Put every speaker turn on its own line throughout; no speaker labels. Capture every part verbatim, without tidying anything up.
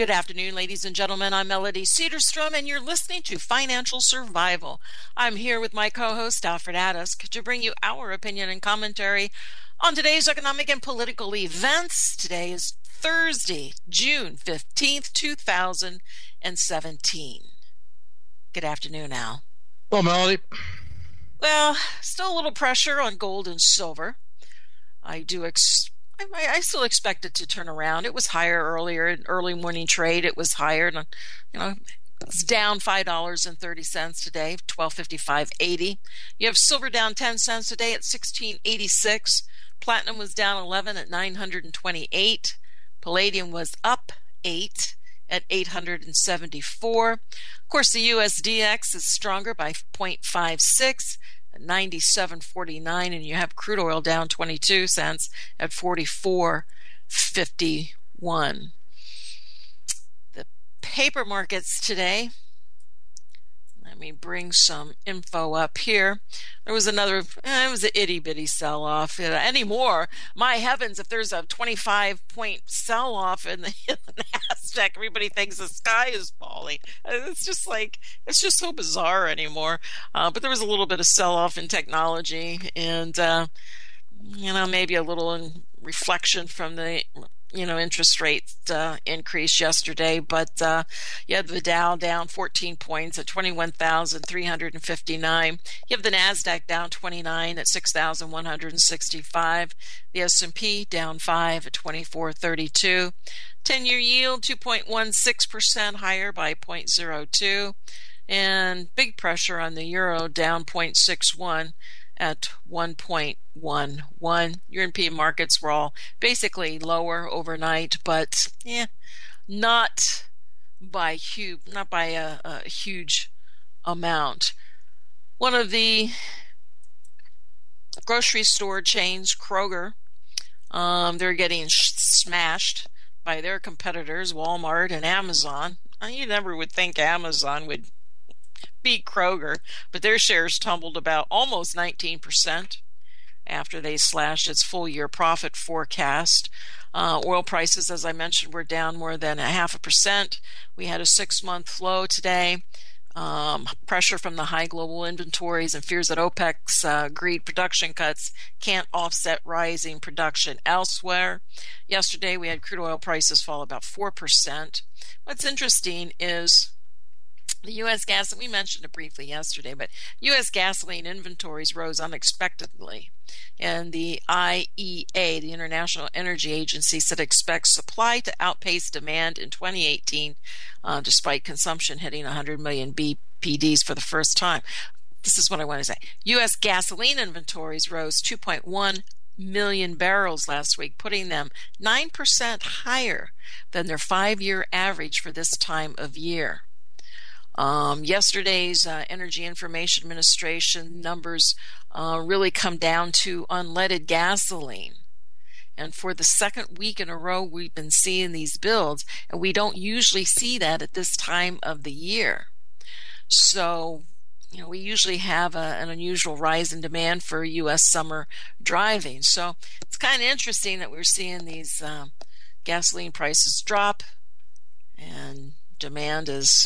Good afternoon, ladies and gentlemen. I'm Melody Cedarstrom, and you're listening to Financial Survival. I'm here with my co-host, Alfred Adusk, to bring you our opinion and commentary on today's economic and political events. Today is Thursday, June fifteenth, two thousand seventeen. Good afternoon, Al.
Well, Melody.
Well, still a little pressure on gold and silver. I do expect I, I still expect it to turn around. It was higher earlier, in early morning trade. It was higher, and you know, it's down five dollars and thirty cents today, twelve fifty five eighty. You have silver down ten cents today at sixteen eighty six. Platinum was down eleven at nine hundred twenty eight. Palladium was up eight at eight hundred seventy four. Of course, the U S D X is stronger by zero point five six. ninety-seven forty-nine, and you have crude oil down twenty-two cents at forty-four fifty-one. The paper markets today, let me bring some info up here. There was another, eh, it was an itty-bitty sell-off. Uh, anymore, my heavens, if there's a twenty-five point sell-off in the, in the NASDAQ, everybody thinks the sky is falling. It's just like, it's just so bizarre anymore. Uh, but there was a little bit of sell-off in technology and, uh, you know, maybe a little in reflection from the you know, interest rate uh, increase yesterday, but uh, you have the Dow down fourteen points at twenty-one thousand three hundred fifty-nine. You have the NASDAQ down twenty-nine at six thousand one hundred sixty-five. The S and P down five at twenty-four thirty-two. ten-year yield two point one six percent higher by zero point zero two. And big pressure on the euro down zero point six one at one point one one. European markets were all basically lower overnight, but yeah, not by huge, not by a, a huge amount. One of the grocery store chains, Kroger, um, they're getting sh- smashed by their competitors, Walmart and Amazon. You never would think Amazon would beat Kroger, but their shares tumbled about almost nineteen percent after they slashed its full year profit forecast. Uh, oil prices, as I mentioned, were down more than a half a percent. We had a six-month low today. Um, pressure from the high global inventories and fears that OPEC's uh, agreed production cuts can't offset rising production elsewhere. Yesterday, we had crude oil prices fall about four percent. What's interesting is the U S gas, we mentioned it briefly yesterday, but U S gasoline inventories rose unexpectedly. And the I E A, the International Energy Agency, said it expects supply to outpace demand in twenty eighteen, uh, despite consumption hitting one hundred million B P Ds for the first time. This is what I want to say. U S gasoline inventories rose two point one million barrels last week, putting them nine percent higher than their five-year average for this time of year. Um, yesterday's uh, Energy Information Administration numbers uh, really come down to unleaded gasoline. And for the second week in a row, we've been seeing these builds, and we don't usually see that at this time of the year. So, you know, we usually have a, an unusual rise in demand for U S summer driving. So it's kind of interesting that we're seeing these uh, gasoline prices drop, and demand is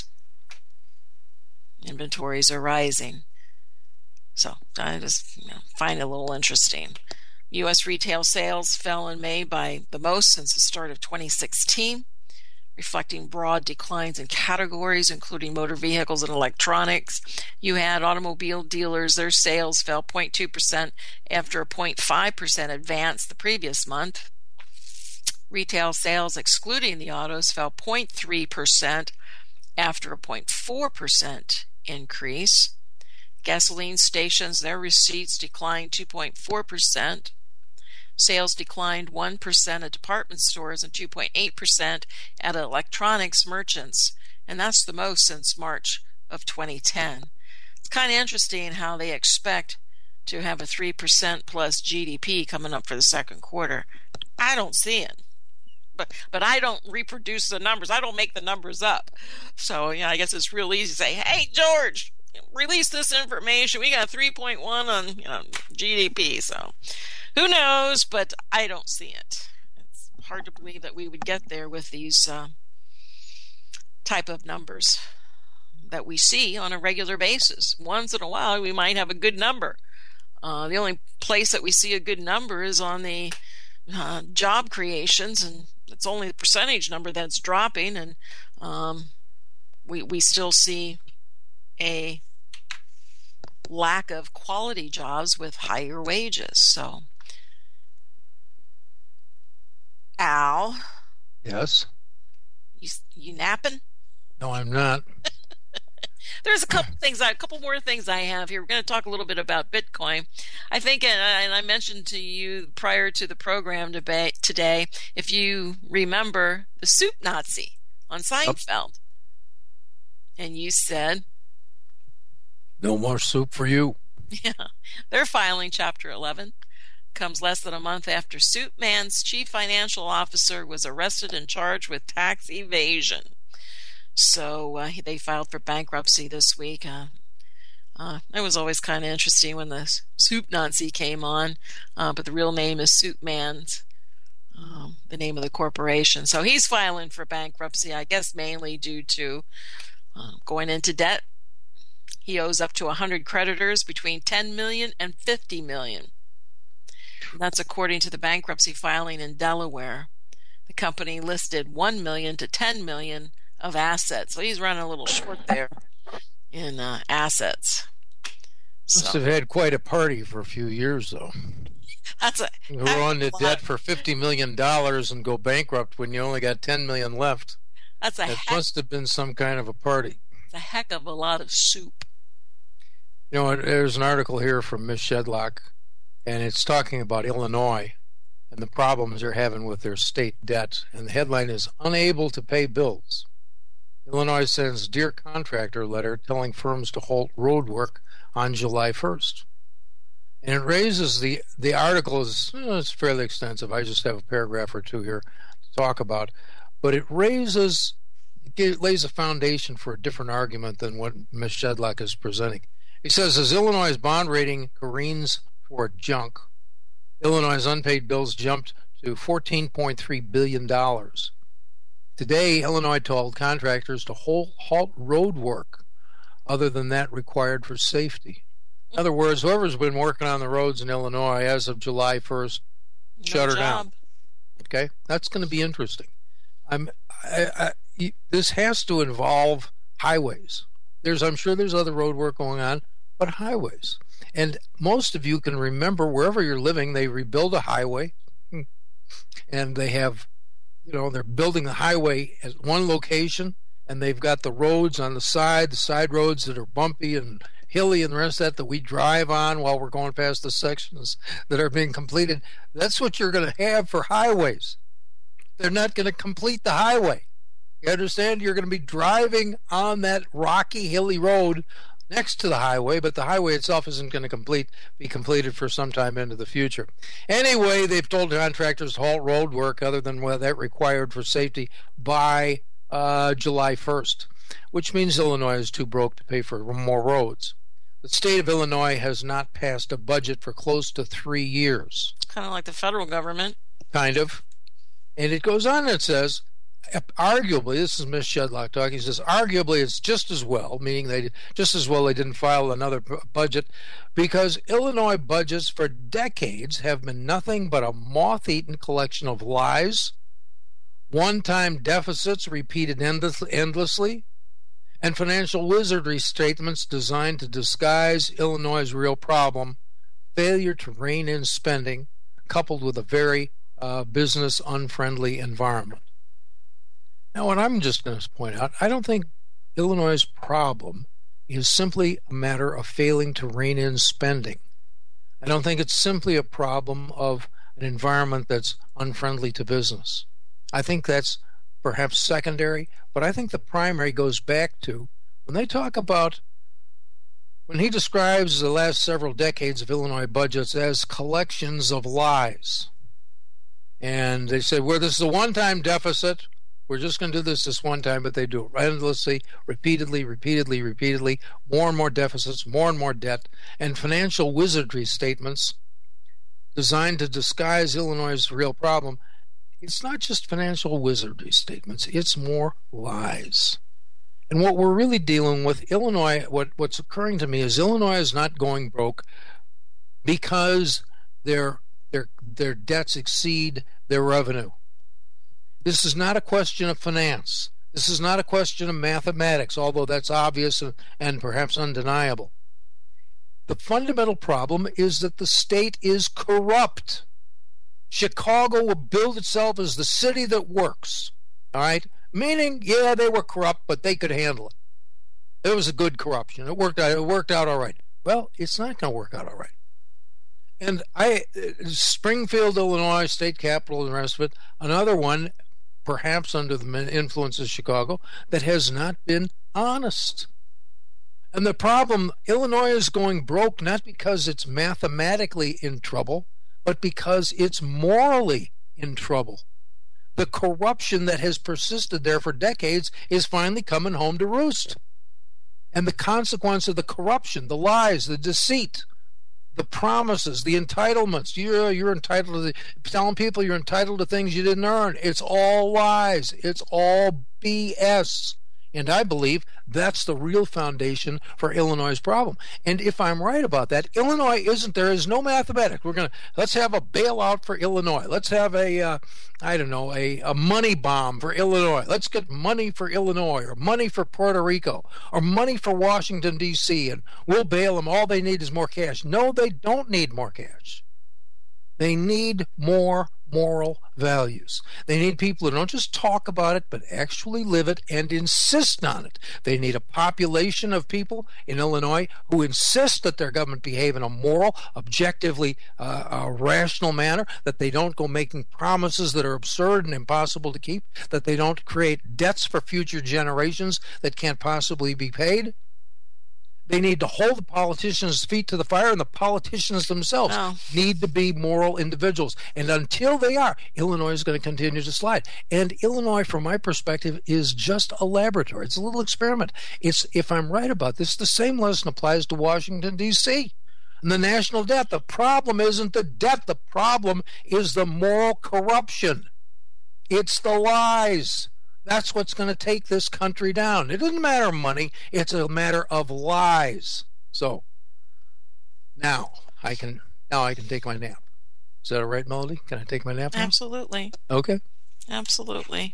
inventories are rising. So I just you know, find it a little interesting. U S retail sales fell in May by the most since the start of twenty sixteen, reflecting broad declines in categories, including motor vehicles and electronics. You had automobile dealers, their sales fell zero point two percent after a zero point five percent advance the previous month. Retail sales, excluding the autos, fell zero point three percent after a zero point four percent increase. Gasoline stations, their receipts declined two point four percent. Sales declined one percent at department stores and two point eight percent at electronics merchants, and that's the most since March of twenty ten. It's kind of interesting how they expect to have a three percent plus G D P coming up for the second quarter. I don't see it. But but I don't reproduce the numbers. I don't make the numbers up. So, yeah, I guess it's real easy to say, hey, George, release this information. We got three point one on you know, G D P. So who knows, but I don't see it. It's hard to believe that we would get there with these uh, type of numbers that we see on a regular basis. Once in a while, we might have a good number. Uh, the only place that we see a good number is on the uh, job creations, and it's only the percentage number that's dropping, and um, we we still see a lack of quality jobs with higher wages. So, Al,
Yes.
you you napping?
No, I'm not.
There's a couple things, a couple more things I have here. We're going to talk a little bit about Bitcoin. I think, and I, and I mentioned to you prior to the program debate today, if you remember the soup Nazi on Seinfeld, and you said,
No more soup for you.
yeah, they're filing Chapter eleven. Comes less than a month after Soup Man's chief financial officer was arrested and charged with tax evasion. So uh, they filed for bankruptcy this week. Uh, uh, it was always kind of interesting when the Soup Nazi came on, uh, but the real name is Soup Man's, um, the name of the corporation. So he's filing for bankruptcy, I guess mainly due to uh, going into debt. He owes up to one hundred creditors between ten million dollars and fifty million dollars. And that's according to the bankruptcy filing in Delaware. The company listed one million dollars to ten million dollars of assets. So he's running a little short there in uh, assets.
Must
So
have had quite a party for a few years, though.
that's a
You go on to debt for fifty million dollars and go bankrupt when you only got ten million dollars left.
that's a
It
heck,
must have been some kind of a party.
a heck of a lot of soup.
You know, there's an article here from Miz Shedlock, and it's talking about Illinois and the problems they're having with their state debt. And the headline is, Unable to Pay Bills. Illinois sends Dear Contractor letter telling firms to halt road work on July first. And it raises the, the article is oh, it's fairly extensive. I just have a paragraph or two here to talk about. But it raises, it lays a foundation for a different argument than what Miz Shedlock is presenting. He says, as Illinois' bond rating careens for junk, Illinois' unpaid bills jumped to fourteen point three billion dollars. Today, Illinois told contractors to halt, halt road work other than that required for safety. In other words, whoever's been working on the roads in Illinois as of July first,
No
shut her
job.
down. Okay? That's going to be interesting. I'm, I, I, this has to involve highways. There's, I'm sure there's other road work going on, but highways. And most of you can remember wherever you're living, they rebuild a highway, and they have, you know, they're building the highway at one location, and they've got the roads on the side, the side roads that are bumpy and hilly and the rest of that that we drive on while we're going past the sections that are being completed. That's what you're going to have for highways. They're not going to complete the highway. You understand? You're going to be driving on that rocky, hilly road next to the highway, but the highway itself isn't going to complete be completed for some time into the future. Anyway, they've told contractors to halt road work other than what that required for safety by uh, July first, which means Illinois is too broke to pay for more roads. The state of Illinois has not passed a budget for close to three years.
Kind of like the federal government.
Kind of. And it goes on and it says, arguably, this is Miz Shedlock talking, he says, arguably it's just as well, meaning they just as well they didn't file another budget, because Illinois budgets for decades have been nothing but a moth-eaten collection of lies, one-time deficits repeated endless, endlessly, and financial wizardry statements designed to disguise Illinois' real problem, failure to rein in spending, coupled with a very uh, business-unfriendly environment. Now, what I'm just going to point out, I don't think Illinois' problem is simply a matter of failing to rein in spending. I don't think it's simply a problem of an environment that's unfriendly to business. I think that's perhaps secondary, but I think the primary goes back to when they talk about, when he describes the last several decades of Illinois budgets as collections of lies. And they say, well, this is a one-time deficit. We're just going to do this this one time, but they do it endlessly, repeatedly, repeatedly, repeatedly, more and more deficits, more and more debt, and financial wizardry statements designed to disguise Illinois' real problem. It's not just financial wizardry statements, it's more lies. And what we're really dealing with, Illinois, what, what's occurring to me is Illinois is not going broke because their their their debts exceed their revenue. This is not a question of finance. This is not a question of mathematics, although that's obvious and, and perhaps undeniable. The fundamental problem is that the state is corrupt. Chicago will build itself as the city that works. All right? Meaning, yeah, they were corrupt, but they could handle it. It was a good corruption. It worked out. It worked out all right. Well, it's not going to work out all right. And I, Springfield, Illinois, state capital, and the rest of it, another one, perhaps under the influence of Chicago, that has not been honest. And the problem, Illinois is going broke not because it's mathematically in trouble, but because it's morally in trouble. The corruption that has persisted there for decades is finally coming home to roost. And the consequence of the corruption, the lies, the deceit, the promises, the entitlements, you're, you're entitled to the, telling people you're entitled to things you didn't earn. It's all lies. It's all B S. And I believe that's the real foundation for Illinois' problem. And if I'm right about that, Illinois isn't, there is no mathematics. We're going to, let's have a bailout for Illinois. Let's have a, uh, I don't know, a, a money bomb for Illinois. Let's get money for Illinois or money for Puerto Rico or money for Washington, D C, and we'll bail them. All they need is more cash. No, they don't need more cash. They need more moral values. They need people who don't just talk about it, but actually live it and insist on it. They need a population of people in Illinois who insist that their government behave in a moral, objectively uh, uh, rational manner, that they don't go making promises that are absurd and impossible to keep, that they don't create debts for future generations that can't possibly be paid. They need to hold the politicians' feet to the fire, and the politicians themselves
Oh.
need to be moral individuals. And until they are, Illinois is going to continue to slide. And Illinois, from my perspective, is just a laboratory. It's a little experiment. It's, if I'm right about this, the same lesson applies to Washington, D C and the national debt. The problem isn't the debt. The problem is the moral corruption. It's the lies. That's what's going to take this country down. It doesn't matter of money. It's a matter of lies. So now I can now I can take my nap. Is that all right, Melody? Can I take my nap now?
Absolutely.
Okay.
Absolutely.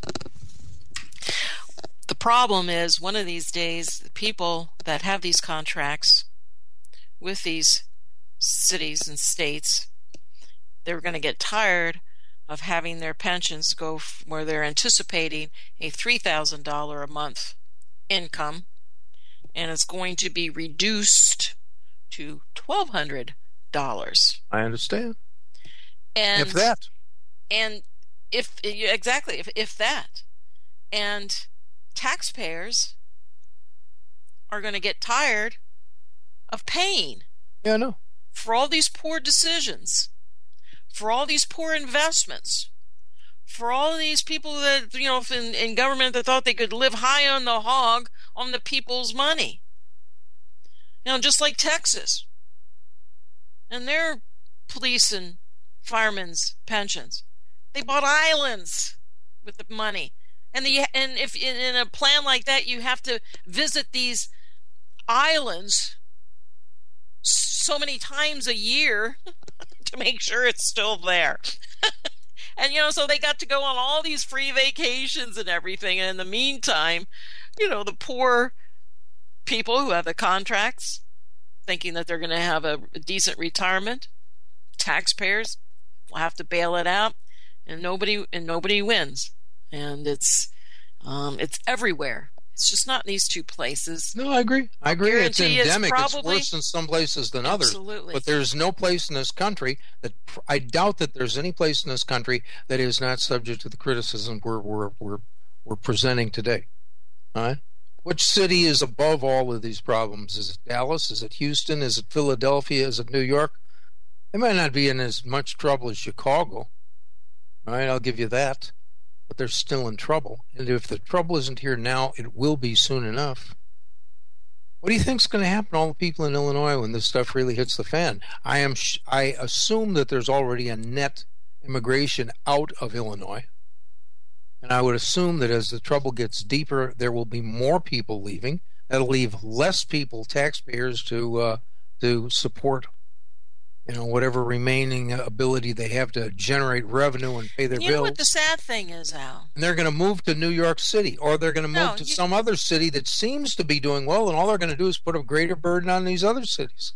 The problem is, one of these days, the people that have these contracts with these cities and states, they're going to get tired of having their pensions go f- where they're anticipating a three thousand dollars a month income, and it's going to be reduced to twelve hundred dollars.
I understand.
And
if that.
And if exactly if if that, and taxpayers are going to get tired of paying.
Yeah, I know.
For all these poor decisions, for all these poor investments, for all these people that, you know, in, in government that thought they could live high on the hog on the people's money. You know, just like Texas and their police and firemen's pensions. They bought islands with the money. And the and if in, in a plan like that, you have to visit these islands so many times a year to make sure it's still there. And, you know, so they got to go on all these free vacations and everything. And in the meantime, you know, the poor people who have the contracts, thinking that they're going to have a, a decent retirement, taxpayers will have to bail it out, and nobody and nobody wins. And it's um, it's everywhere. It's just not in these two places.
No, I agree. I agree. It's
Guarantee it's
endemic. It's
probably-
worse in some places than others.
Absolutely.
But there's no place in this country that I doubt that there's any place in this country that is not subject to the criticism we're we're we're, we're presenting today. All right. Which city is above all of these problems? Is it Dallas? Is it Houston? Is it Philadelphia? Is it New York? They might not be in as much trouble as Chicago. All right, I'll give you that. But they're still in trouble. And if the trouble isn't here now, it will be soon enough. What do you think is going to happen to all the people in Illinois when this stuff really hits the fan? I am. Sh- I assume that there's already a net immigration out of Illinois. And I would assume that as the trouble gets deeper, there will be more people leaving. That'll leave less people, taxpayers, to uh, to support, you know, whatever remaining ability they have to generate revenue and pay their
you
bills.
You know what the sad thing is, Al?
And they're going to move to New York City, or they're going to move
no,
to
you...
some other city that seems to be doing well, and all they're going to do is put a greater burden on these other cities.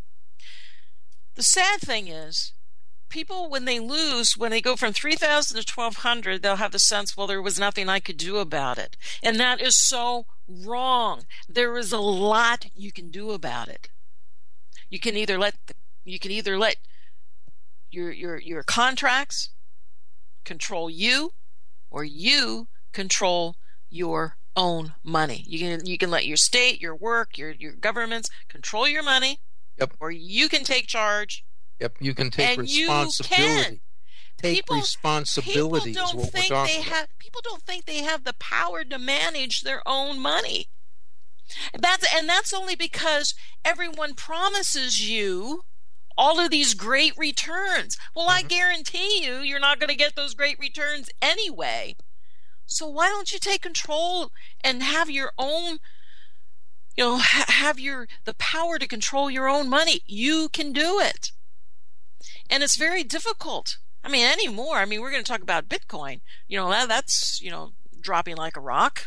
The sad thing is, people, when they lose, when they go from three thousand to twelve hundred, they'll have the sense, well, there was nothing I could do about it. And that is so wrong. There is a lot you can do about it. You can either let the, you can either let your your your contracts control you, or you control your own money. You can you can let your state, your work, your your governments control your money.
Yep.
Or you can take charge.
Yep, you can take
and
responsibility.
You can.
Take
people,
responsibility
people
is
don't
what
think
we're talking
they
about.
have, people don't think they have the power to manage their own money. That's and that's only because everyone promises you all of these great returns. Well, mm-hmm. I guarantee you, you're not going to get those great returns anyway. So why don't you take control and have your own, you know, ha- have your the power to control your own money? You can do it. And it's very difficult. I mean, anymore. I mean, we're going to talk about Bitcoin. You know, that, that's, you know, dropping like a rock.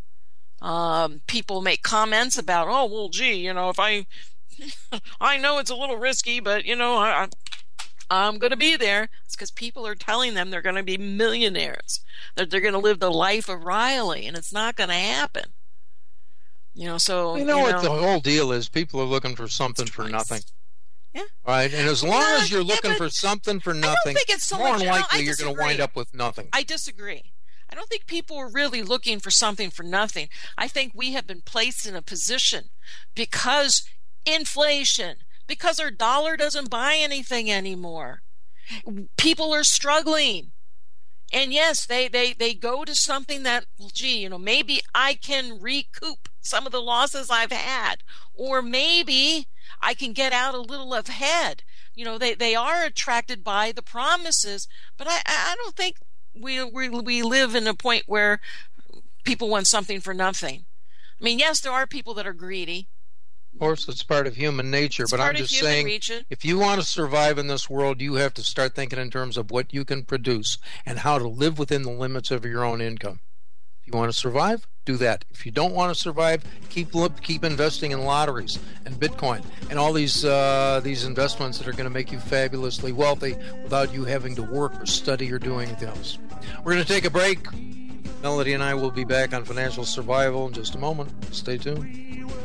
Um, people make comments about, oh, well, gee, you know, if I, I know it's a little risky, but, you know, I, I'm going to be there. It's because people are telling them they're going to be millionaires, that they're going to live the life of Riley, and it's not going to happen. You know, so,
you know,
you
what
know,
the whole deal is? People are looking for something for
twice.
nothing.
Yeah.
Right, and as long
yeah,
as you're
yeah,
looking for something for nothing,
I don't think it's so
more
much,
than
no,
likely
I
you're going to wind up with nothing.
I disagree. I don't think people are really looking for something for nothing. I think we have been placed in a position because inflation, because our dollar doesn't buy anything anymore. People are struggling. And yes, they, they, they go to something that, well, gee, you know, maybe I can recoup some of the losses I've had. Or maybe I can get out a little ahead. You know, they, they are attracted by the promises, but I, I don't think we, we we live in a point where people want something for nothing. I mean, yes, there are people that are greedy.
Of course, it's part of human nature,
It's
but
part
I'm
of
just
human
saying,
nature.
if you want to survive in this world, you have to start thinking in terms of what you can produce and how to live within the limits of your own income. If you want to survive, do that. If you don't want to survive, keep keep investing in lotteries and Bitcoin and all these uh, these investments that are going to make you fabulously wealthy without you having to work or study or do anything else. We're going to take a break. Melody and I will be back on Financial Survival in just a moment. Stay tuned.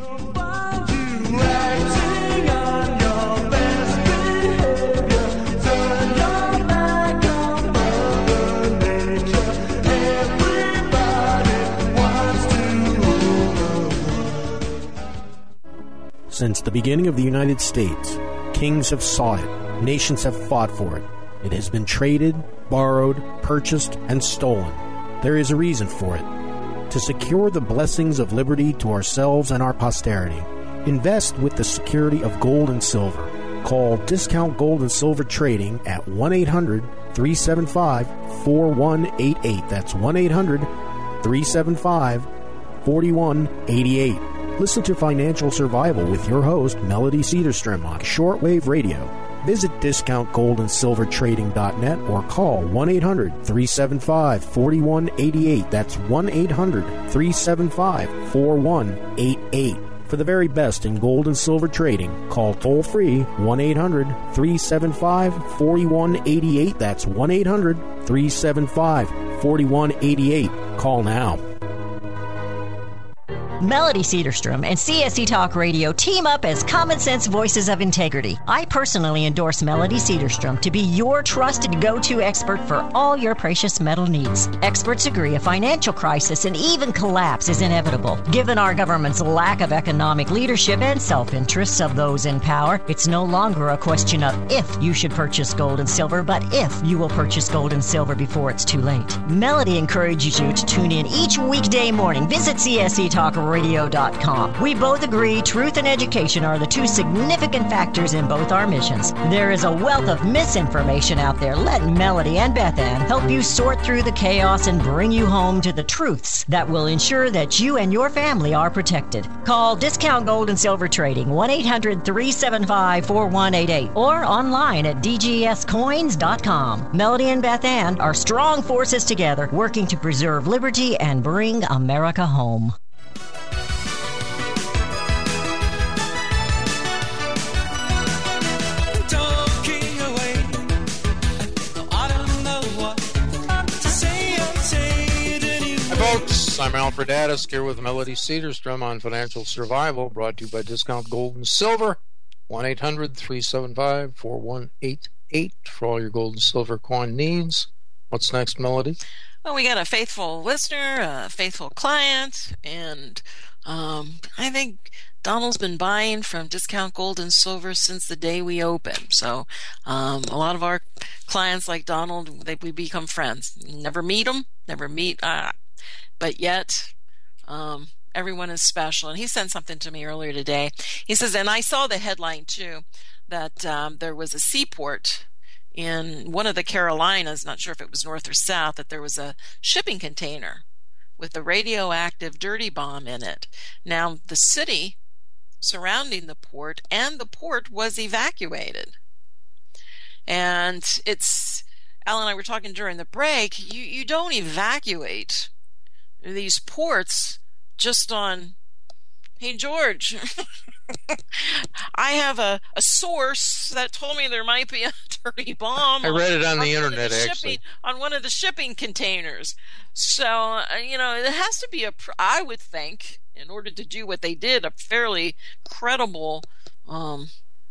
Acting on your best behavior, turn your back on Mother Nature. Everybody wants to rule.
Since the beginning of the United States, kings have sought it, nations have fought for it. It has been traded, borrowed, purchased, and stolen. There is a reason for it. To secure the blessings of liberty to ourselves and our posterity, invest with the security of gold and silver. Call Discount Gold and Silver Trading at one eight hundred, three seven five, four one eight eight. That's one eight hundred, three seven five, four one eight eight. Listen to Financial Survival with your host, Melody Cedarstrom, on shortwave radio. Visit discount gold and silver trading dot net or call one eight hundred, three seven five, four one eight eight. That's one eight hundred, three seven five, four one eight eight. For the very best in gold and silver trading, call toll-free one eight hundred, three seven five, four one eight eight. That's one eight hundred, three seven five, four one eight eight. Call now.
Melody Cedarstrom and C S C Talk Radio team up as common sense voices of integrity. I personally endorse Melody Cedarstrom to be your trusted go-to expert for all your precious metal needs. Experts agree a financial crisis and even collapse is inevitable. Given our government's lack of economic leadership and self-interests of those in power, it's no longer a question of if you should purchase gold and silver, but if you will purchase gold and silver before it's too late. Melody encourages you to tune in each weekday morning. Visit C S C Talk Radio radio dot com. We both agree truth and education are the two significant factors in both our missions. There is a wealth of misinformation out there. Let Melody and Beth Ann help you sort through the chaos and bring you home to the truths that will ensure that you and your family are protected. Call Discount Gold and Silver Trading, one eight hundred three seven five four one eight eight, or online at d g s coins dot com. Melody and Beth Ann are strong forces together, working to preserve liberty and bring America home.
Talking away, I don't know what to say. I'll say it anyway.
Hi, folks. I'm Alfred Addis here with Melody Cedarstrom on Financial Survival, brought to you by Discount Gold and Silver. one eight hundred three seven five four one eight eight for all your gold and silver coin needs. What's next, Melody?
Well, we got a faithful listener, a faithful client, and um, I think Donald's been buying from Discount Gold and Silver since the day we opened. So um, a lot of our clients like Donald, they, we become friends. Never meet them, never meet, uh, but yet um, everyone is special. And he sent something to me earlier today. He says, and I saw the headline too, that um, there was a seaport in one of the Carolinas, not sure if it was north or south, that there was a shipping container with a radioactive dirty bomb in it. Now, the city surrounding the port and the port was evacuated. And it's, Al and I were talking during the break, you, you don't evacuate these ports just on, hey, George, I have a, a source that told me there might be a dirty bomb.
I read it on,
on
the
one of
internet,
the
actually.
shipping, on one of the shipping containers. So, uh, you know, it has to be a, pr- I would think, in order to do what they did, a fairly credible, um,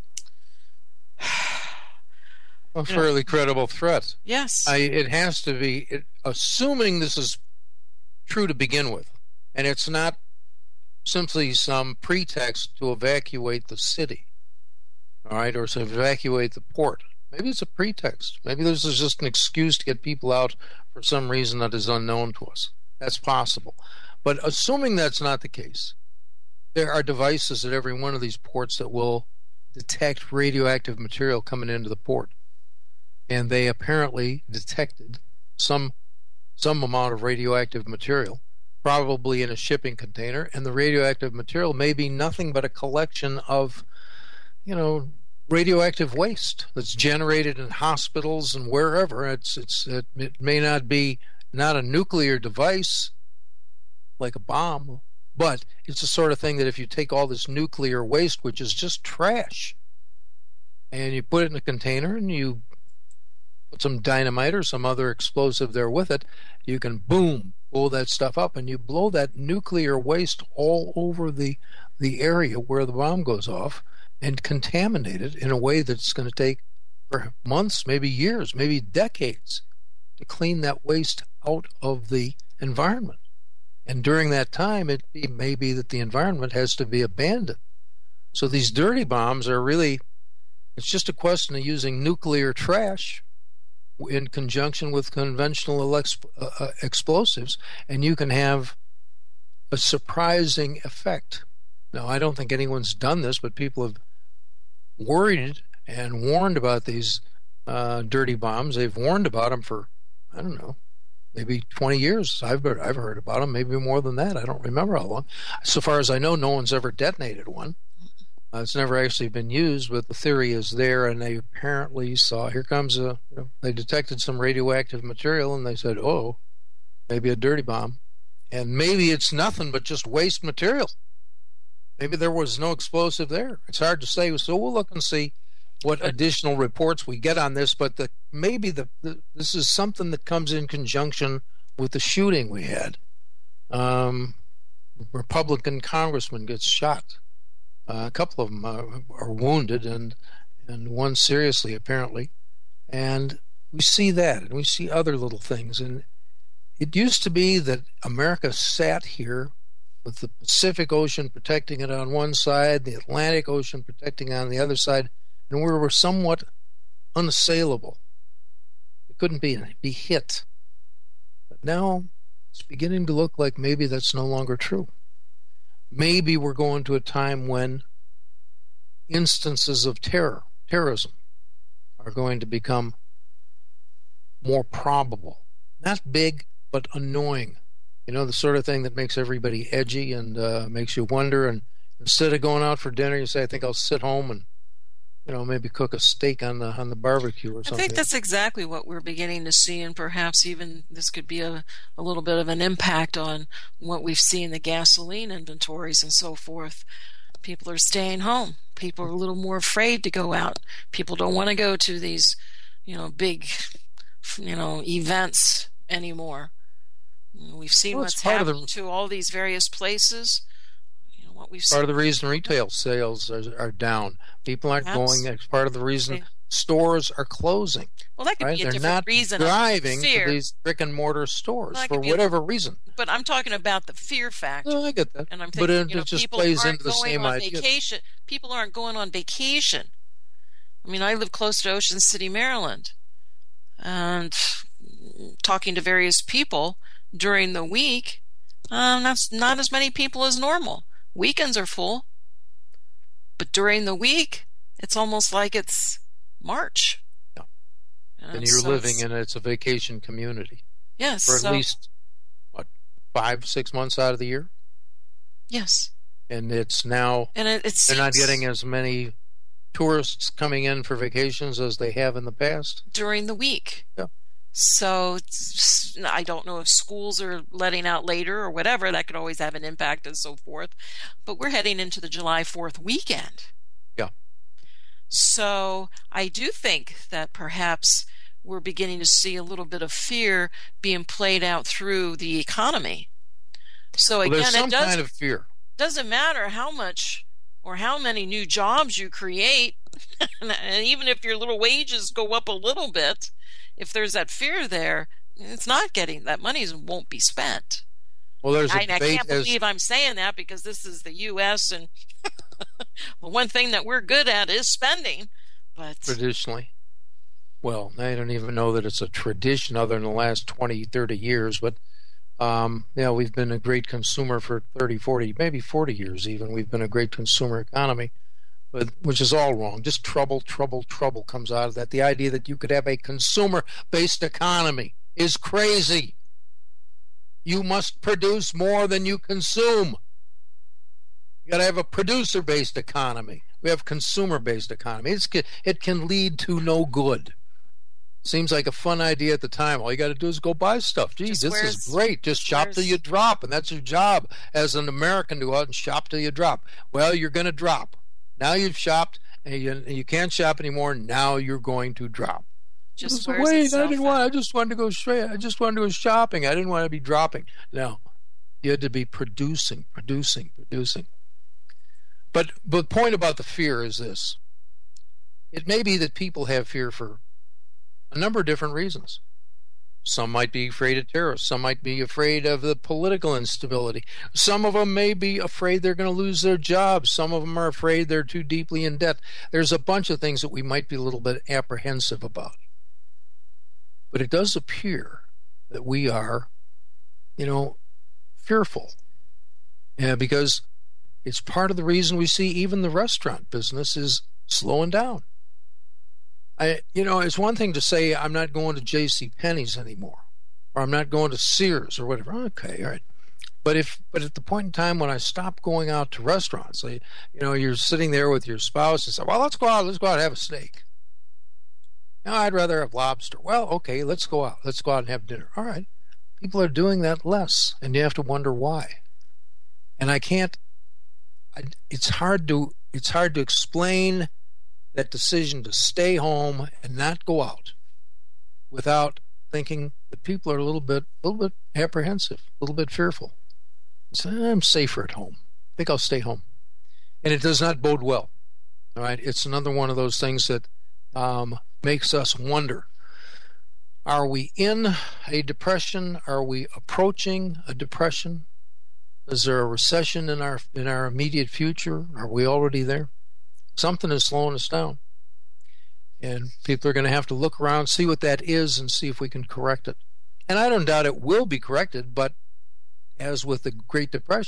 A fairly credible threat.
yes.
I, it has to be, it, assuming this is true to begin with, and it's not simply some pretext to evacuate the city, all right, or to evacuate the port. Maybe it's a pretext. Maybe this is just an excuse to get people out for some reason that is unknown to us. That's possible. But assuming that's not the case, there are devices at every one of these ports that will detect radioactive material coming into the port. And they apparently detected some some amount of radioactive material, probably in a shipping container, and the radioactive material may be nothing but a collection of, you know, radioactive waste that's generated in hospitals and wherever. It's it's it, it may not be not a nuclear device like a bomb, but it's the sort of thing that if you take all this nuclear waste, which is just trash, and you put it in a container and you put some dynamite or some other explosive there with it, you can boom, blow that stuff up, and you blow that nuclear waste all over the the area where the bomb goes off and contaminate it in a way that's going to take for months, maybe years, maybe decades to clean that waste out of the environment. And during that time, it be, may be that the environment has to be abandoned. So these dirty bombs are really, it's just a question of using nuclear trash in conjunction with conventional ex- uh, explosives, and you can have a surprising effect. Now, I don't think anyone's done this, but people have worried and warned about these uh, dirty bombs. They've warned about them for, I don't know, maybe twenty years. I've heard, I've heard about them, maybe more than that. I don't remember how long. So far as I know, no one's ever detonated one. Uh, it's never actually been used, but the theory is there, and they apparently saw, here comes a, you know, they detected some radioactive material, and they said, oh, maybe a dirty bomb. And maybe it's nothing but just waste material. Maybe there was no explosive there. It's hard to say, so we'll look and see what additional reports we get on this, but the, maybe the, the this is something that comes in conjunction with the shooting we had. Um, Republican congressman gets shot. Uh, a couple of them uh, are wounded, and and one seriously, apparently. And we see that, and we see other little things. And it used to be that America sat here with the Pacific Ocean protecting it on one side, the Atlantic Ocean protecting it on the other side, and we were somewhat unassailable. It couldn't be, be hit. But now it's beginning to look like maybe that's no longer true. maybe we're going to a time when instances of terror, terrorism, are going to become more probable. Not big, but annoying. You know, the sort of thing that makes everybody edgy and uh, makes you wonder. And instead of going out for dinner, you say, I think I'll sit home and, you know, maybe cook a steak on the on the barbecue or something.
I think that's exactly what we're beginning to see, and perhaps even this could be a, a little bit of an impact on what we've seen, the gasoline inventories and so forth. People are staying home. People are a little more afraid to go out. People don't want to go to these, you know, big, you know, events anymore. We've seen
well,
what's
part
happened
of the,
to all these various places. You know, what we've
part
seen.
of the reason retail sales are, are down. People aren't
Perhaps.
going. It's part of the reason
Yeah.
stores are closing.
Well, that could
Right?
be a
They're
different
not
reason. of
driving
fear.
to these brick and mortar stores
Well, that
for
could be a-
whatever reason.
But I'm talking about the fear factor.
No, I get that.
And I'm
but
thinking,
it,
you know,
it just
people
plays
aren't
into the
going
same
on
idea.
vacation. People aren't going on vacation. I mean, I live close to Ocean City, Maryland, and talking to various people during the week, um, that's not as many people as normal. Weekends are full, but during the week, it's almost like it's March.
Yeah.
Uh,
And you're
so
living
it's-
in it's a vacation community
yes,
for at
so-
least what five, six months out of the year,
yes,
and it's now
and it, it
they're not
seems-
getting as many tourists coming in for vacations as they have in the past.
during the week.
Yeah.
So it's- I don't know if schools are letting out later or whatever. That could always have an impact and so forth. But we're heading into the July fourth weekend.
Yeah.
So I do think that perhaps we're beginning to see a little bit of fear being played out through the economy. So
Well,
again,
there's some
it does,
kind of fear.
doesn't matter how much or how many new jobs you create, and even if your little wages go up a little bit, if there's that fear there, it's not getting that money won't be spent.
Well, there's a
I, I
debate
can't
as
believe I'm saying that because this is the U S and the one thing that we're good at is spending. But
traditionally. Well, I don't even know that it's a tradition other than the last twenty, thirty years, but um, yeah, we've been a great consumer for thirty, forty, maybe forty years even. We've been a great consumer economy, but which is all wrong. Just trouble, trouble, trouble comes out of that. The idea that you could have a consumer-based economy is crazy. You must produce more than you consume. You got to have a producer-based economy. We have consumer-based economy. It's, it can lead to no good. Seems like a fun idea at the time. All you got to do is go buy stuff. Gee,
Just
this
where's-
is great. Just shop till
where's-
you drop, and that's your job as an American, to go out and shop till you drop. Well, you're going to drop. Now you've shopped, and you, you can't shop anymore. Now you're going to drop.
just
So
wears
wait, I
itself
didn't
out.
want. I just wanted to go straight. I just wanted to go shopping. I didn't want to be dropping. No, you had to be producing, producing, producing. But but the point about the fear is this: it may be that people have fear for a number of different reasons. Some might be afraid of terrorists. Some might be afraid of the political instability. Some of them may be afraid they're going to lose their jobs. Some of them are afraid they're too deeply in debt. There's a bunch of things that we might be a little bit apprehensive about. But it does appear that we are, you know, fearful. Yeah, because it's part of the reason we see even the restaurant business is slowing down. I, you know, it's one thing to say I'm not going to J C Penney's anymore, or I'm not going to Sears or whatever. Okay, all right. But if, but at the point in time when I stop going out to restaurants, like, you know, you're sitting there with your spouse and say, "Well, let's go out. Let's go out and have a steak." No, I'd rather have lobster. Well, okay, let's go out. Let's go out and have dinner. All right. People are doing that less, and you have to wonder why. And I can't. I, it's hard to. It's hard to explain that decision to stay home and not go out without thinking that people are a little bit, a little bit apprehensive, a little bit fearful. So I'm safer at home. I think I'll stay home, and it does not bode well. All right, it's another one of those things that um, makes us wonder: are we in a depression? Are we approaching a depression? Is there a recession in our in our immediate future? Are we already there? Something is slowing us down. And people are going to have to look around, see what that is, and see if we can correct it. And I don't doubt it will be corrected, but as with the Great Depression,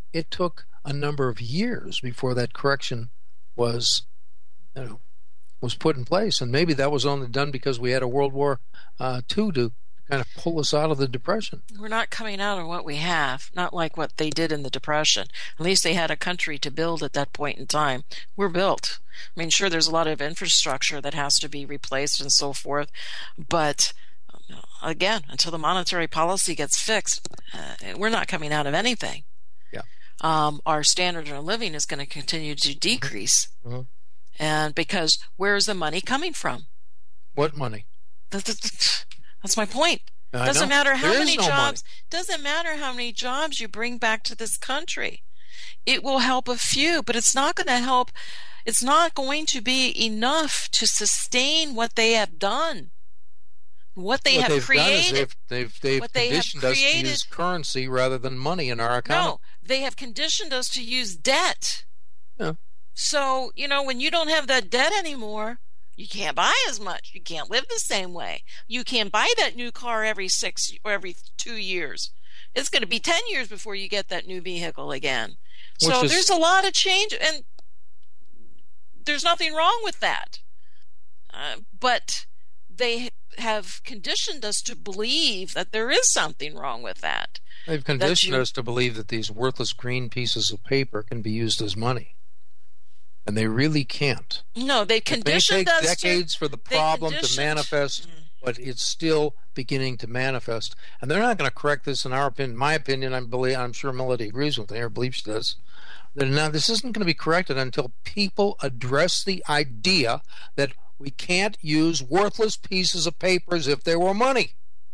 it took a number of years before that correction was, you know, was put in place. And maybe that was only done because we had a World War uh, Two to kind of pull us out of the Depression.
We're not coming out of what we have, not like what they did in the Depression. At least they had a country to build at that point in time. We're built. I mean, sure, there's a lot of infrastructure that has to be replaced and so forth, but again, until the monetary policy gets fixed, uh, we're not coming out of anything.
Yeah.
Um, our standard of living is going to continue to decrease.
Mm-hmm.
And because where's the money coming from?
What money?
That's my point.
I
doesn't
know.
matter how
There
many
is no
jobs
money.
doesn't matter how many jobs you bring back to this country. It will help a few, but it's not going to help. It's not going to be enough to sustain what they have done. What they
what
have
they've
created.
Done is they've they've, they've
what they have
conditioned us to
created-
use currency rather than money in our economy.
No, they have conditioned us to use debt.
Yeah.
So, you know, when you don't have that debt anymore, you can't buy as much. You can't live the same way. You can't buy that new car every six or every two years. It's going to be ten years before you get that new vehicle again. So
Which is-
there's a lot of change, and there's nothing wrong with that. Uh, but they have conditioned us to believe that there is something wrong with that.
They've conditioned
you-
us to believe that these worthless green pieces of paper can be used as money. And they really can't.
No, they
It may
conditioned
take
us
decades
to,
for the
they
problem to
conditioned-
manifest, but it's still beginning to manifest. And they're not going to correct this in our opinion. My opinion, I'm, believe, I'm sure Melody agrees with me, or believes she does. That now this isn't going to be corrected until people address the idea that we can't use worthless pieces of paper as if they were money.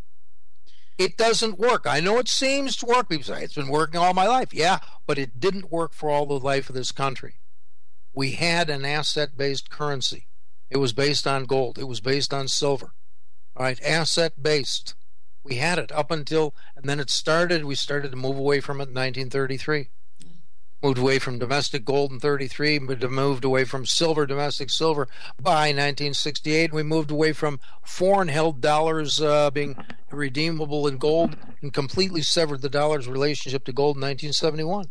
It doesn't work. I know it seems to work. People say it's been working all my life. Yeah, but it didn't work for all the life of this country. We had an asset-based currency. It was based on gold. It was based on silver. All right, asset-based. We had it up until, and then it started, we started to move away from it in nineteen thirty-three. Moved away from domestic gold in thirty-three, moved away from silver, domestic silver by nineteen sixty-eight. We moved away from foreign-held dollars uh, being redeemable in gold and completely severed the dollar's relationship to gold in nineteen seventy-one.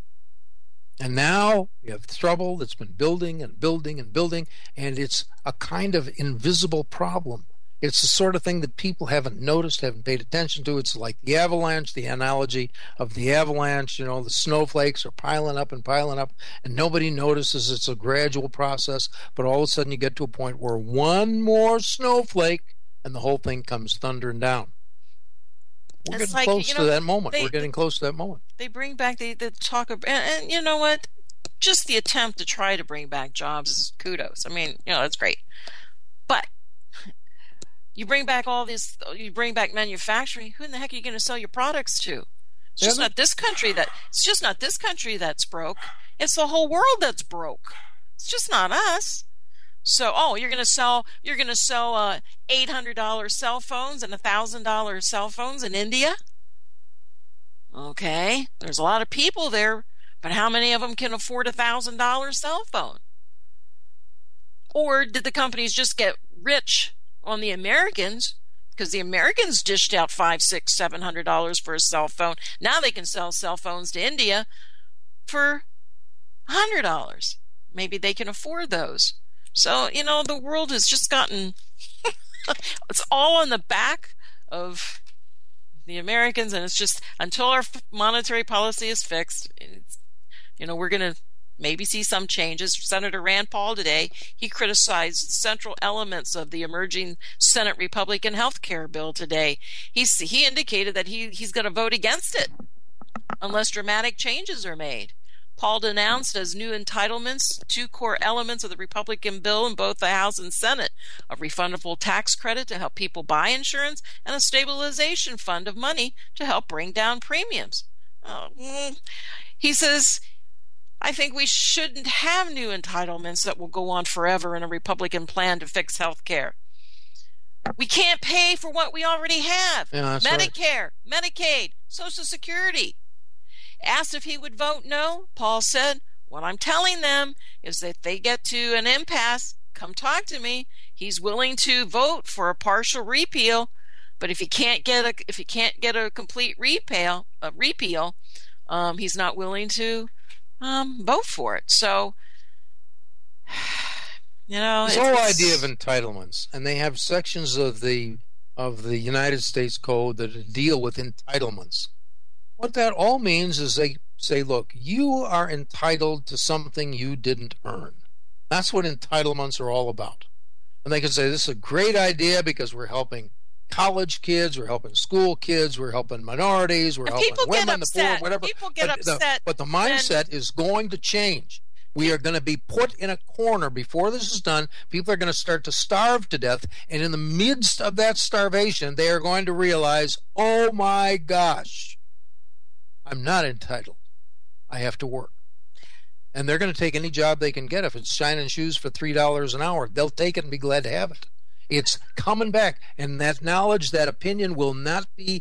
And now we have trouble that's been building and building and building, and it's a kind of invisible problem. It's the sort of thing that people haven't noticed, haven't paid attention to. It's like the avalanche, the analogy of the avalanche. You know, the snowflakes are piling up and piling up, and nobody notices. It's a gradual process, but all of a sudden you get to a point where one more snowflake, and the whole thing comes thundering down. We're
It's
getting
like,
close
you
to
know,
that moment.
they-
We're getting close to that moment.
They bring back the, the talk of, and, and you know what? Just the attempt to try to bring back jobs is kudos. I mean, you know, that's great. But you bring back all this, you bring back manufacturing. Who in the heck are you going to sell your products to? It's just
Yeah.
not this country that. It's just not this country that's broke. It's the whole world that's broke. It's just not us. So, oh, you're going to sell you're going to sell uh, eight hundred dollars cell phones and one thousand dollars cell phones in India? Okay, there's a lot of people there, but how many of them can afford a one thousand dollars cell phone? Or did the companies just get rich on the Americans? Because the Americans dished out five, six, seven hundred dollars for a cell phone. Now they can sell cell phones to India for a hundred dollars. Maybe they can afford those. So, you know, the world has just gotten it's all on the back of the Americans, and it's just until our monetary policy is fixed, it's, you know, we're going to maybe see some changes. Senator Rand Paul today, he criticized central elements of the emerging Senate Republican health care bill today. He's, he indicated that he, he's going to vote against it unless dramatic changes are made. Paul denounced as new entitlements two core elements of the Republican bill in both the House and Senate: a refundable tax credit to help people buy insurance and a stabilization fund of money to help bring down premiums. Uh, he says, I think we shouldn't have new entitlements that will go on forever in a Republican plan to fix health care. We can't pay for what we already have.
Yeah, that's right.
Medicare, Medicaid, Social Security. Asked if he would vote no, Paul said, what I'm telling them is that if they get to an impasse, come talk to me. He's willing to vote for a partial repeal, but if he can't get a if he can't get a complete repeal, a repeal, um, he's not willing to um, vote for it. So, you know,
this whole idea of entitlements, and they have sections of the of the United States Code that deal with entitlements. What that all means is they say, look, you are entitled to something you didn't earn. That's what entitlements are all about. And they can say, this is a great idea because we're helping college kids, we're helping school kids, we're helping minorities, we're
and
helping
people
women,
get
the
upset.
poor, whatever.
People get
but
upset.
The, but the mindset is going to change. We are going to be put in a corner before this is done. People are going to start to starve to death. And in the midst of that starvation, they are going to realize, oh my gosh, I'm not entitled. I have to work. And they're going to take any job they can get. If it's shining shoes for three dollars an hour, they'll take it and be glad to have it. It's coming back. And that knowledge, that opinion will not be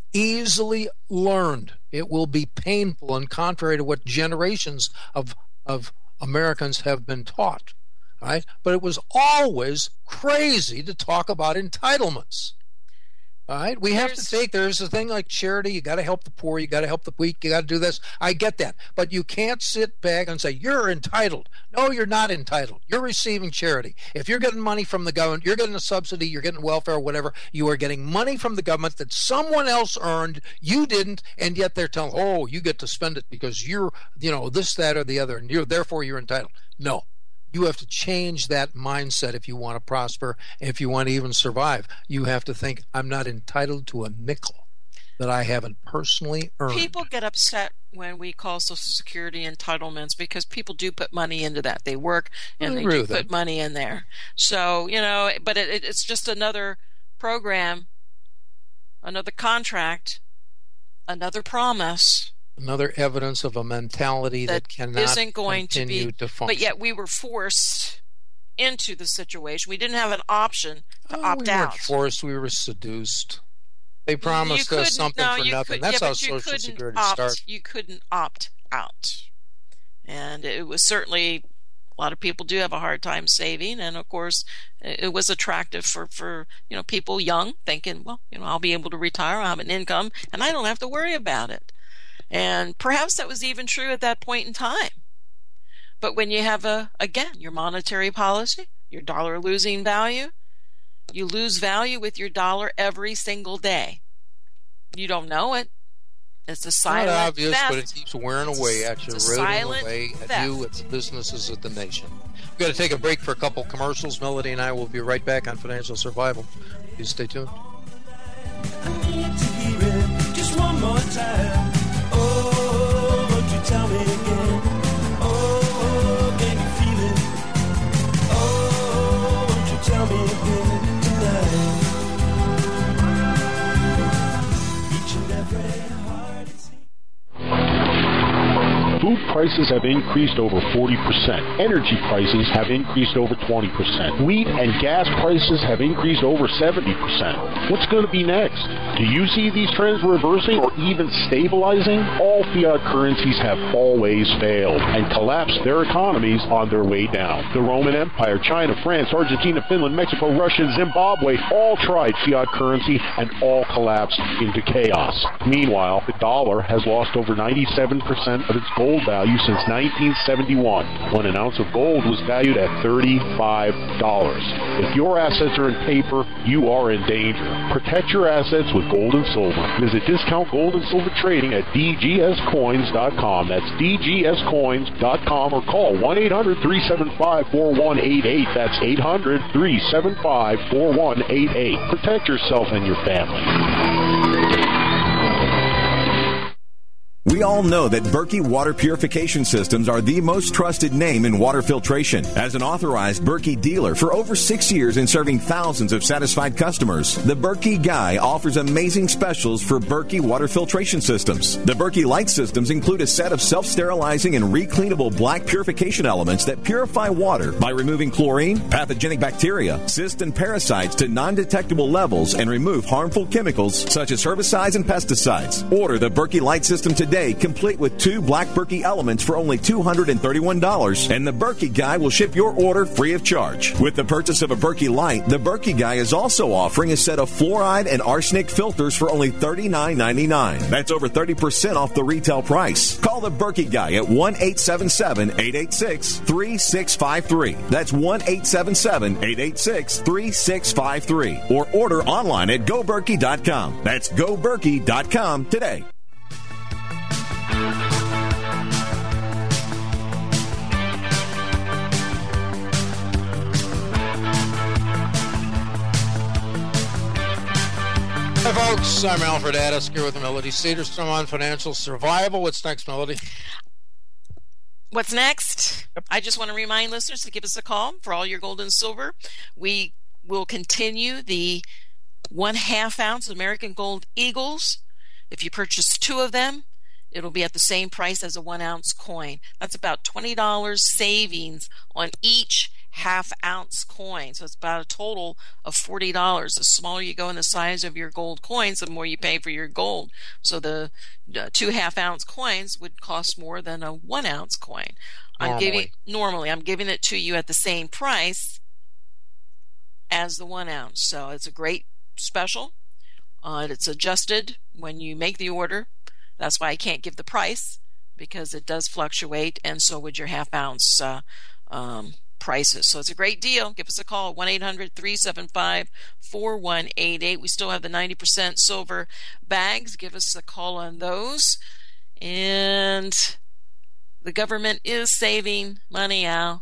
easily learned. It will be painful and contrary to what generations of of Americans have been taught, right? But it was always crazy to talk about entitlements, all right? We have to take, there's a thing like charity, you got to help the poor, you got to help the weak, you got to do this. I get that, but you can't sit back and say, you're entitled. No, you're not entitled. You're receiving charity. If you're getting money from the government, you're getting a subsidy, you're getting welfare or whatever, you are getting money from the government that someone else earned, you didn't, and yet they're telling, oh, you get to spend it because you're, you know, this, that, or the other, and you're therefore you're entitled. No. You have to change that mindset if you want to prosper, if you want to even survive. You have to think, I'm not entitled to a nickel that I haven't personally earned.
People get upset when we call Social Security entitlements because people do put money into that. They work and they do put money in there. So, you know, but it, it's just another program, another contract, another promise.
Another evidence of a mentality that, that cannot
isn't going
continue
to, be,
to function.
But yet we were forced into the situation. We didn't have an option to
oh,
opt
we
out.
We weren't forced. We were seduced. They promised us something
no,
for nothing.
Could,
That's
yeah,
how Social Security
opt,
started.
You couldn't opt out. And it was certainly, a lot of people do have a hard time saving. And, of course, it was attractive for, for you know, people young thinking, well, you know, I'll be able to retire. I'll have an income, and I don't have to worry about it. And perhaps that was even true at that point in time. But when you have, a again, your monetary policy, your dollar losing value, you lose value with your dollar every single day. You don't know it. It's a silent
Not obvious,
theft.
but it keeps wearing away at you, eroding away at you, at the businesses of the nation. We've got to take a break for a couple commercials. Melody and I will be right back on Financial Survival. Please stay tuned.
I need to hear it just one more time. Oh, won't you tell me again? Oh, can you feel it? Oh, won't you tell me again tonight? Each and every heart it seems.
Food prices have increased over forty percent. Energy prices have increased over twenty percent. Wheat and gas prices have increased over seventy percent. What's going to be next? Do you see these trends reversing or even stabilizing? All fiat currencies have always failed and collapsed their economies on their way down. The Roman Empire, China, France, Argentina, Finland, Mexico, Russia, Zimbabwe all tried fiat currency and all collapsed into chaos. Meanwhile, the dollar has lost over ninety-seven percent of its gold value since nineteen seventy-one, when an ounce of gold was valued at thirty-five dollars. If your assets are in paper, you are in danger. Protect your assets with gold and silver. Visit Discount Gold and Silver Trading at d g s coins dot com. That's d g s coins dot com, or call one eight hundred three seven five four one eight eight. That's eight hundred three seven five four one eight eight. Protect yourself and your family.
We all know that Berkey Water Purification Systems are the most trusted name in water filtration. As an authorized Berkey dealer for over six years and serving thousands of satisfied customers, the Berkey Guy offers amazing specials for Berkey Water Filtration Systems. The Berkey Light Systems include a set of self-sterilizing and recleanable black purification elements that purify water by removing chlorine, pathogenic bacteria, cysts, and parasites to non-detectable levels and remove harmful chemicals such as herbicides and pesticides. Order the Berkey Light System today today, complete with two black Berkey elements for only two hundred thirty-one dollars, and the Berkey Guy will ship your order free of charge. With the purchase of a Berkey Light, the Berkey Guy is also offering a set of fluoride and arsenic filters for only thirty-nine ninety-nine. That's over thirty percent off the retail price. Call the Berkey Guy at one eight seven seven, eight eight six, three six five three. That's one eight seven seven, eight eight six, three six five three. Or order online at go berkey dot com. That's go berkey dot com today.
Hi, folks. I'm Alfred Addis here with Melody Cedarstrom on Financial Survival. What's next, Melody?
What's next? I just want to remind listeners to give us a call for all your gold and silver. We will continue the one half ounce American Gold Eagles. If you purchase two of them, it'll be at the same price as a one ounce coin. That's about twenty dollars savings on each half ounce coin. So it's about a total of forty dollars. The smaller you go in the size of your gold coins, the more you pay for your gold. So the uh, two half ounce coins would cost more than a one ounce coin. I'm
Normally.
giving normally I'm giving it to you at the same price as the one ounce. So it's a great special. Uh, it's adjusted when you make the order. That's why I can't give the price, because it does fluctuate, and so would your half ounce uh, um, prices. So it's a great deal. Give us a call, one eight hundred, three seven five, four one eight eight. We still have the ninety percent silver bags. Give us a call on those. And the government is saving money, Al.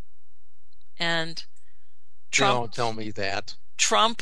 And Trump,
Don't tell me that.
Trump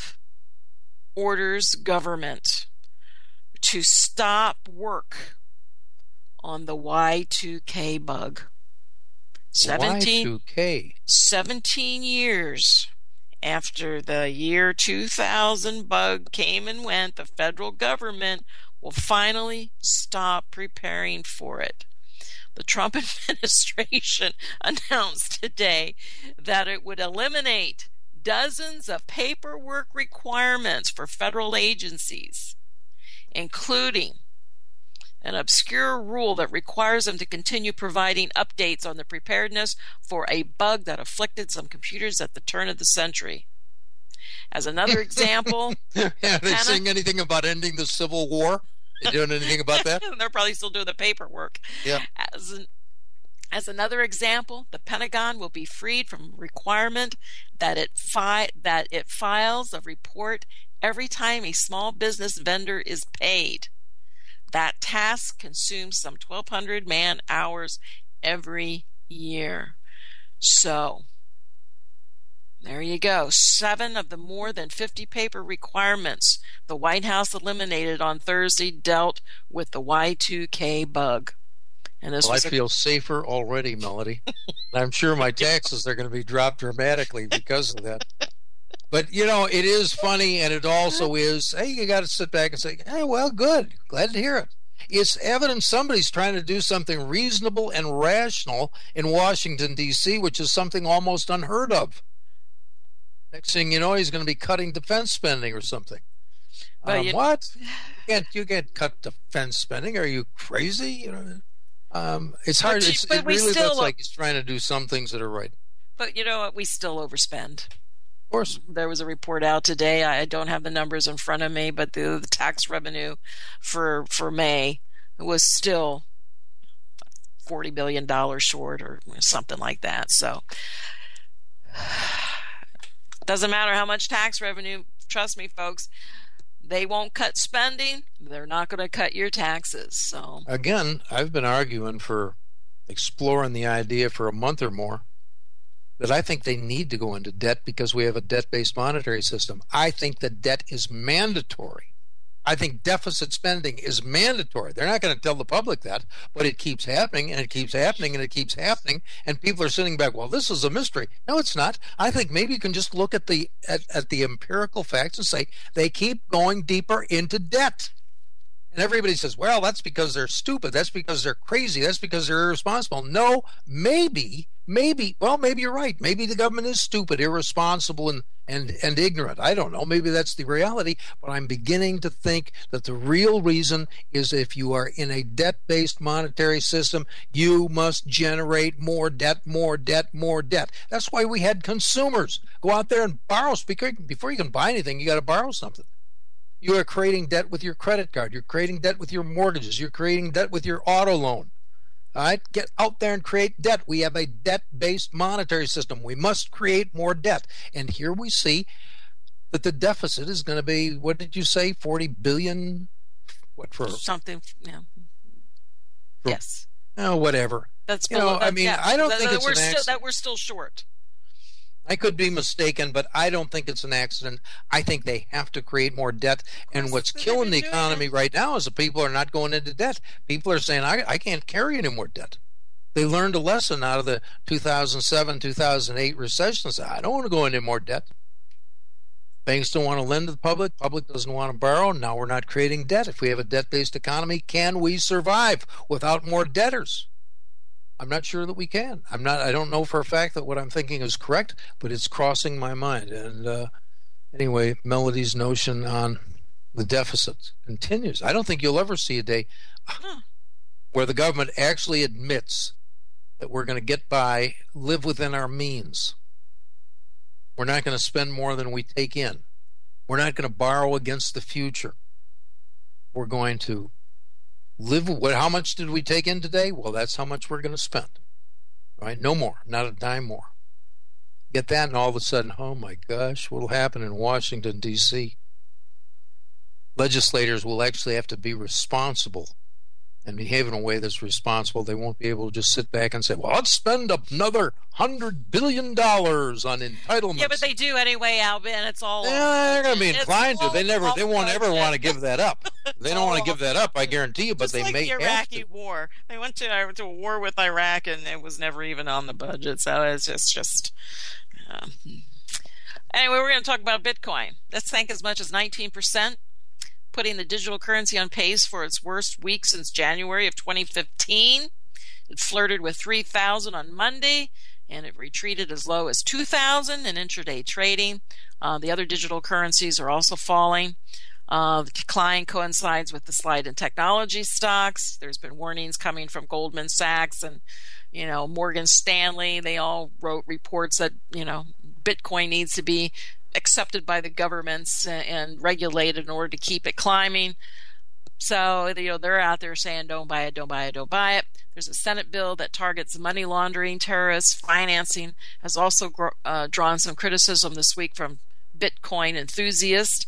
orders government to stop work on the Y two K bug. seventeen,
Y two K.
seventeen years after the year two thousand bug came and went, the federal government will finally stop preparing for it. The Trump administration announced today that it would eliminate dozens of paperwork requirements for federal agencies, including an obscure rule that requires them to continue providing updates on the preparedness for a bug that afflicted some computers at the turn of the century. As another example,
Yeah, they
Hannah?
saying anything about ending the Civil War? They doing anything about that?
they're probably still doing the paperwork.
Yeah.
As an, as another example, the Pentagon will be freed from requirement that it fi- that it files a report every time a small business vendor is paid. That task consumes some twelve hundred man hours every year. So, there you go. Seven of the more than fifty paper requirements the White House eliminated on Thursday dealt with the Y two K bug. And this
Well, I
was a-
feel safer already, Melody. And I'm sure my taxes are going to be dropped dramatically because of that. But, you know, it is funny, and it also is, hey, you got to sit back and say, hey, well, good. Glad to hear it. It's evident somebody's trying to do something reasonable and rational in Washington, D C, which is something almost unheard of. Next thing you know, he's going to be cutting defense spending or something.
But
Um,
you-
what? You can't, you can't cut defense spending. Are you crazy? You know, um, it's hard.
But you-
It's,
but
it
we
really
still-
looks like he's trying to do some things that are right.
but you know what? We still overspend.
Of course.
There was a report out today. I don't have the numbers in front of me, but the, the tax revenue for for May was still forty billion dollars short or something like that. So doesn't matter how much tax revenue. Trust me, folks, they won't cut spending. They're not going to cut your taxes. So
Again, I've been arguing for exploring the idea for a month or more that I think they need to go into debt because we have a debt-based monetary system. I think that debt is mandatory. I think deficit spending is mandatory. They're not going to tell the public that, but it keeps happening and it keeps happening and it keeps happening, and people are sitting back, well, this is a mystery. No, it's not. I think maybe you can just look at the at, at the empirical facts and say they keep going deeper into debt. And everybody says, well, that's because they're stupid. That's because they're crazy. That's because they're irresponsible. No, maybe, maybe, well, maybe you're right. Maybe the government is stupid, irresponsible, and, and, and ignorant. I don't know. Maybe that's the reality, but I'm beginning to think that the real reason is if you are in a debt-based monetary system, you must generate more debt, more debt, more debt. That's why we had consumers go out there and borrow. Before you can buy anything, you got to borrow something. You are creating debt with your credit card. You're creating debt with your mortgages. You're creating debt with your auto loan. All right, get out there and create debt. We have a debt-based monetary system. We must create more debt. And here we see that the deficit is going to be, what did you say, forty billion? What for?
Something, yeah.
For,
yes.
Oh, whatever.
That's
you
below,
know, I mean,
yeah,
I don't
that,
think
that
it's
we're
an
still,
accident.
that we're still short.
I could be mistaken, but I don't think it's an accident. I think they have to create more debt. And what's killing the economy right now is the people are not going into debt. People are saying, I, I can't carry any more debt. They learned a lesson out of the two thousand seven, two thousand eight recession. They said, I don't want to go into more debt. Banks don't want to lend to the public. Public doesn't want to borrow. Now we're not creating debt. If we have a debt-based economy, can we survive without more debtors? I'm not sure that we can. I'm not. I don't know for a fact that what I'm thinking is correct, but it's crossing my mind. And uh, anyway, Melody's notion on the deficit continues. I don't think you'll ever see a day where the government actually admits that we're going to get by, live within our means. We're not going to spend more than we take in. We're not going to borrow against the future. We're going to live. What? How much did we take in today? Well, that's how much we're going to spend. Right? No more. Not a dime more. Get that, and all of a sudden, oh my gosh, what will happen in Washington, D C? Legislators will actually have to be responsible and behave in a way that's responsible. They won't be able to just sit back and say, well, let's spend another hundred billion dollars on entitlements.
Yeah, but they do anyway, Alvin. It's all.
Yeah, they're going to be
it's
inclined to. They never. They won't ever
budget.
want to give that up. They don't want to give that up, I guarantee you, but
Just
they
like
may
the
have
Iraqi
to.
war. They went to I went to a war with Iraq, and it was never even on the budget. So it's just just. Uh, anyway, we're going to talk about Bitcoin. Let's thank as much as nineteen percent, putting the digital currency on pace for its worst week since January of twenty fifteen. It flirted with three thousand on Monday, and it retreated as low as two thousand in intraday trading. Uh, the other digital currencies are also falling. Uh, the decline coincides with the slide in technology stocks. There's been warnings coming from Goldman Sachs and, you know, Morgan Stanley. They all wrote reports that, you know, Bitcoin needs to be accepted by the governments and regulated in order to keep it climbing. So, you know, they're out there saying, don't buy it, don't buy it, don't buy it. There's a Senate bill that targets money laundering, terrorists, financing, has also gr- uh, drawn some criticism this week from Bitcoin enthusiasts.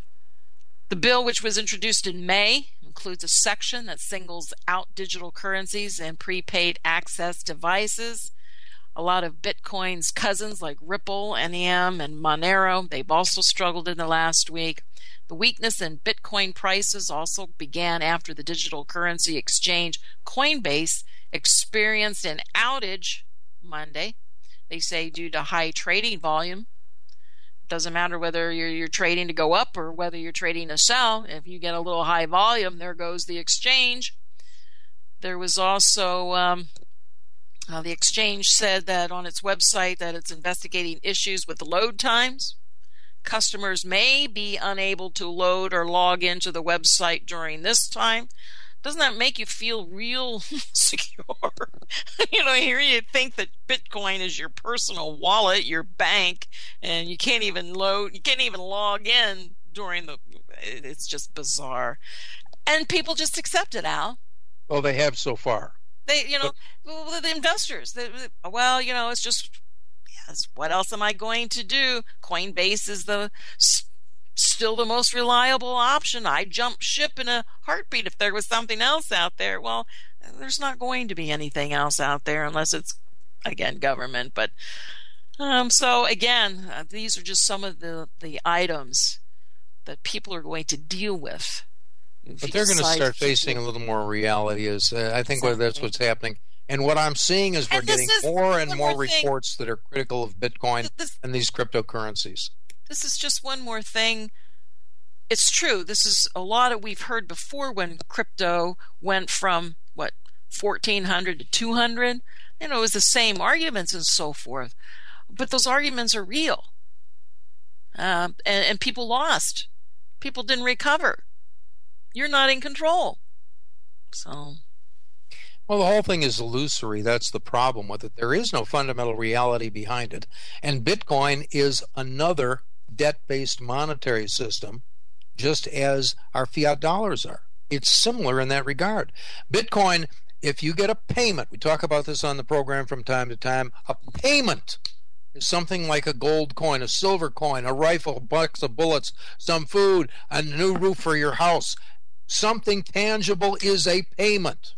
The bill, which was introduced in May, includes a section that singles out digital currencies and prepaid access devices. A lot of Bitcoin's cousins like Ripple, N E M, and Monero, they've also struggled in the last week. The weakness in Bitcoin prices also began after the digital currency exchange Coinbase experienced an outage Monday. They say due to high trading volume. Doesn't matter whether you're, you're trading to go up or whether you're trading to sell. If you get a little high volume, there goes the exchange. There was also... Um, Uh, the exchange said that on its website that it's investigating issues with load times. Customers may be unable to load or log into the website during this time. Doesn't that make you feel real secure? You know, here you think that Bitcoin is your personal wallet, your bank, and you can't even load, you can't even log in during the, it's just bizarre. And people just accept it, Al.
Well, they have so far.
They, you know, well, the investors, they, well, you know, it's just, yes, what else am I going to do? Coinbase is the still the most reliable option. I jump ship in a heartbeat if there was something else out there. Well, there's not going to be anything else out there unless it's, again, government. But um, so, again, uh, these are just some of the, the items that people are going to deal with.
But they're going to start facing a little more reality. Is uh, I think
Exactly.
that's what's happening. And what I'm seeing is we're
And this
getting
is
more and
one
more
more thing.
reports that are critical of Bitcoin
This-
and these cryptocurrencies.
This is just one more thing. It's true. This is a lot of we've heard before when crypto went from, what, fourteen hundred to two hundred. You know, it was the same arguments and so forth. But those arguments are real. uh, and, and people lost. People didn't recover. You're not in control. So,
well, the whole thing is illusory. That's the problem with it. There is no fundamental reality behind it. And Bitcoin is another debt-based monetary system, just as our fiat dollars are. It's similar in that regard. Bitcoin, if you get a payment, we talk about this on the program from time to time, a payment is something like a gold coin, a silver coin, a rifle, a box of bullets, some food, a new roof for your house. Something tangible is a payment.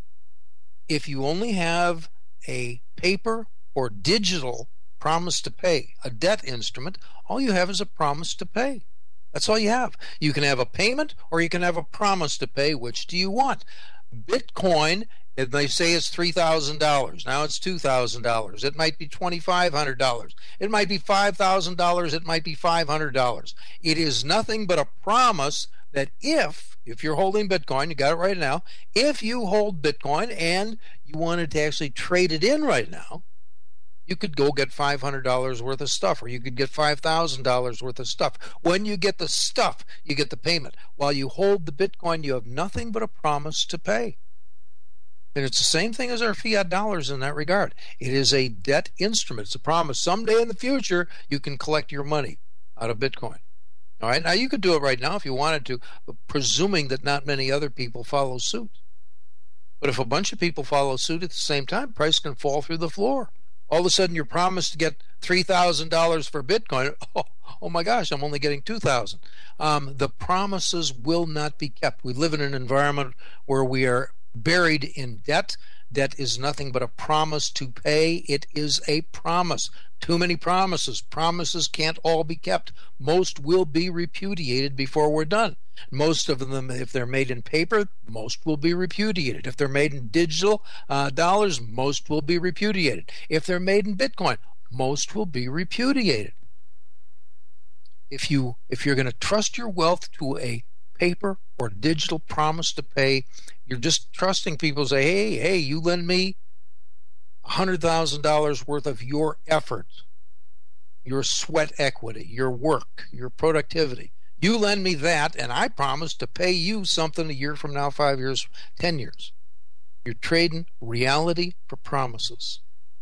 If you only have a paper or digital promise to pay, a debt instrument, all you have is a promise to pay. That's all you have. You can have a payment or you can have a promise to pay. Which do you want? Bitcoin, if they say it's three thousand dollars, now it's two thousand dollars. It might be twenty-five hundred dollars. It might be five thousand dollars. It might be five hundred dollars. It is nothing but a promise that if, if you're holding Bitcoin, you got it right now, if you hold Bitcoin and you wanted to actually trade it in right now, you could go get five hundred dollars worth of stuff, or you could get five thousand dollars worth of stuff. When you get the stuff, you get the payment. While you hold the Bitcoin, you have nothing but a promise to pay. And it's the same thing as our fiat dollars in that regard. It is a debt instrument. It's a promise. Someday in the future, you can collect your money out of Bitcoin. All right? Now, you could do it right now if you wanted to, but presuming that not many other people follow suit. But if a bunch of people follow suit at the same time, price can fall through the floor. All of a sudden, you're promised to get three thousand dollars for Bitcoin. Oh, oh my gosh, I'm only getting two thousand dollars. Um, the promises will not be kept. We live in an environment where we are buried in debt. Debt is nothing but a promise to pay. It is a promise. Too many promises. Promises can't all be kept. Most will be repudiated before we're done. Most of them, if they're made in paper, most will be repudiated. If they're made in digital uh, dollars, most will be repudiated. If they're made in Bitcoin, most will be repudiated. If you if you're going to trust your wealth to a paper or digital promise to pay, you're just trusting people to say, hey, hey, you lend me one hundred thousand dollars worth of your effort, your sweat equity, your work, your productivity. You lend me that, and I promise to pay you something a year from now, five years, ten years. You're trading reality for promises.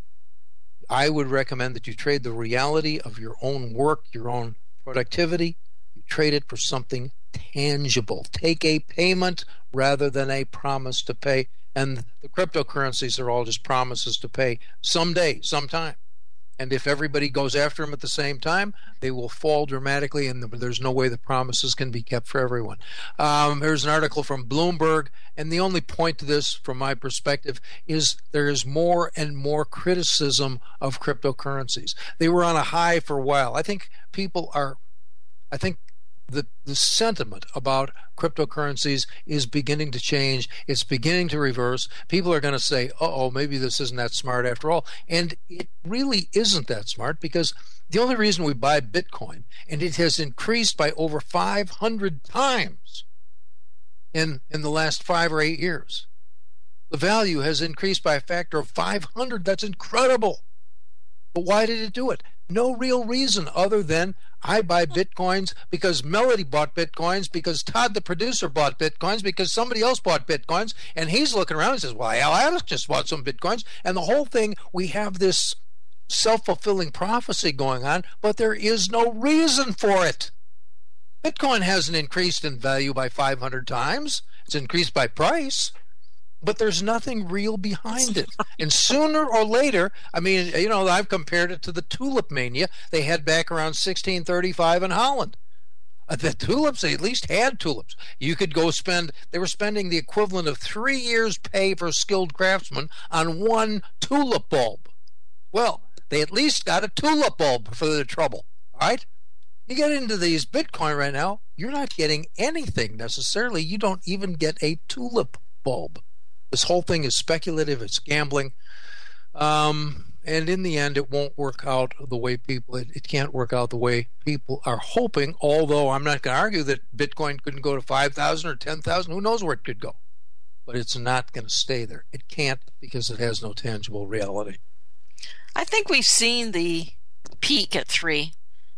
I would recommend that you trade the reality of your own work, your own productivity. You trade it for something tangible. Take a payment rather than a promise to pay. And the cryptocurrencies are all just promises to pay someday, sometime. And if everybody goes after them at the same time, they will fall dramatically, and there's no way the promises can be kept for everyone. Um, here's an article from Bloomberg, and the only point to this, from my perspective, is there is more and more criticism of cryptocurrencies. They were on a high for a while. I think people are, I think the the sentiment about cryptocurrencies is beginning to change. It's beginning to reverse. People are going to say, uh-oh, maybe this isn't that smart after all. And it really isn't that smart, because the only reason we buy Bitcoin, and it has increased by over five hundred times in, in the last five or eight years. The value has increased by a factor of five hundred. That's incredible. But why did it do it? No real reason other than I buy Bitcoins because Melody bought Bitcoins, because Todd the producer bought Bitcoins, because somebody else bought Bitcoins, and he's looking around and says, well, Alex just bought some Bitcoins. And the whole thing, we have this self-fulfilling prophecy going on, but there is no reason for it. Bitcoin hasn't increased in value by five hundred times. It's increased by price. But there's nothing real behind it. And sooner or later, I mean, you know, I've compared it to the tulip mania they had back around sixteen thirty-five in Holland. Uh, the tulips, they at least had tulips. You could go spend, they were spending the equivalent of three years' pay for a skilled craftsman on one tulip bulb. Well, they at least got a tulip bulb for their trouble, all right? You get into these Bitcoin right now, you're not getting anything necessarily. You don't even get a tulip bulb. This whole thing is speculative. It's gambling. Um, and in the end, it won't work out the way people, it, it can't work out the way people are hoping, although I'm not going to argue that Bitcoin couldn't go to five thousand or ten thousand. Who knows where it could go? But it's not going to stay there. It can't, because it has no tangible reality.
I think we've seen the peak at three.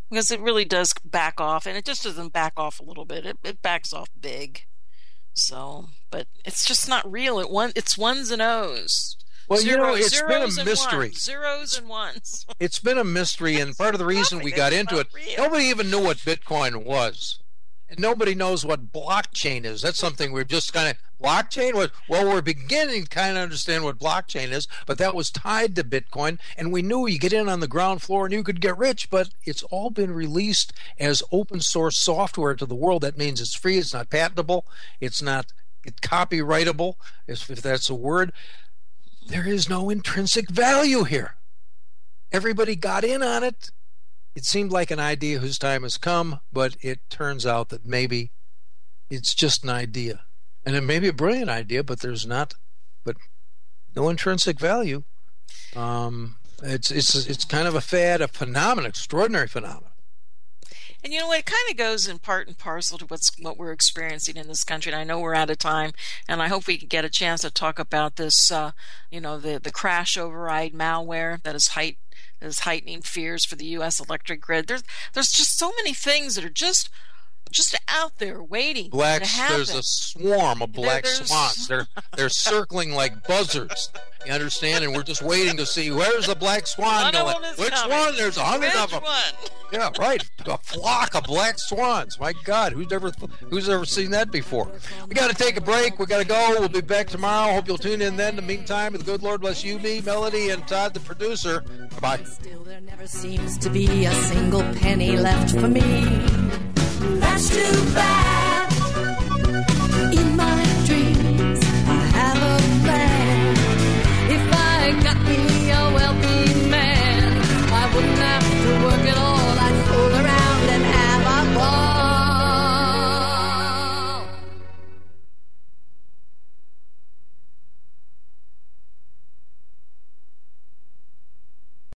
because it really does back off, and it just doesn't back off a little bit. It, it backs off big. So, but it's just not real. It one, it's ones and O's.
Well,
Zero,
you know, it's been
zeros
a
and
mystery.
Ones, zeros and ones.
It's been a mystery, and part of the reason we got into it, nobody even knew what Bitcoin was. And nobody knows what blockchain is. That's something we're just kind of, blockchain? Well, we're beginning to kind of understand what blockchain is, but that was tied to Bitcoin, and we knew you get in on the ground floor and you could get rich, but it's all been released as open source software to the world. That means it's free, it's not patentable, it's not copyrightable, if that's a word. There is no intrinsic value here. Everybody got in on it. It seemed like an idea whose time has come, but it turns out that maybe it's just an idea. And it may be a brilliant idea, but there's not, but no intrinsic value. Um, it's it's it's kind of a fad, a phenomenon, extraordinary phenomenon.
And you know what? It kind of goes in part and parcel to what's what we're experiencing in this country. And I know we're out of time, and I hope we can get a chance to talk about this. Uh, you know, the the crash override malware that is height that is heightening fears for the U S electric grid. There's there's just so many things that are just just out there waiting
Black,
to happen.
There's a swarm of black
There- there's-
swans. They're they're circling like buzzards. You understand? And we're just waiting to see where's the black swan
One of
going.
them is
Which
coming.
one? There's a hundred
Which
of them.
one?
Yeah, right. A flock of black swans. My God, who's ever who's ever seen that before? We got to take a break. We got to go. We'll be back tomorrow. Hope you'll tune in then. In the meantime, the good Lord bless you, me, Melody, and Todd, the producer. Bye.
Still, there never seems to be a single penny left for me. That's too bad.